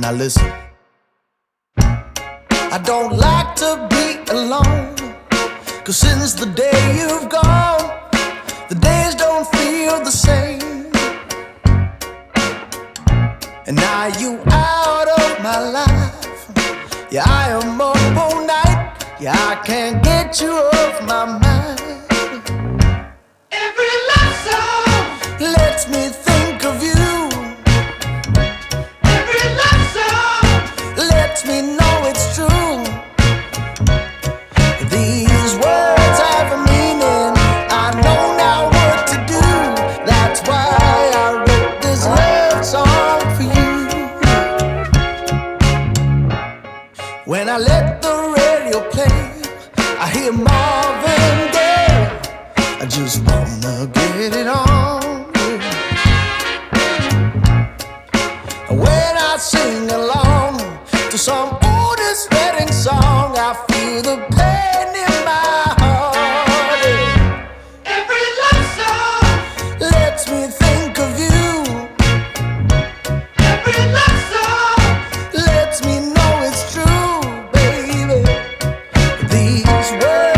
Now listen, I don't like to be alone, 'cause since the day you've gone, the days don't feel the same. And now you out of my life. Yeah, I am up all night. Yeah, I can't get you off my mind. Every love song lets me think of you. Every love song lets me know it's true. These words have a meaning. I know now what to do. That's why I wrote this love song for you. When I let the radio play, I hear Marvin Gaye. I just wanna get it on. When I sing along to some oldest wedding song, I feel the pain in my heart. Every love song lets me think of you. Every love song lets me know it's true, baby. These words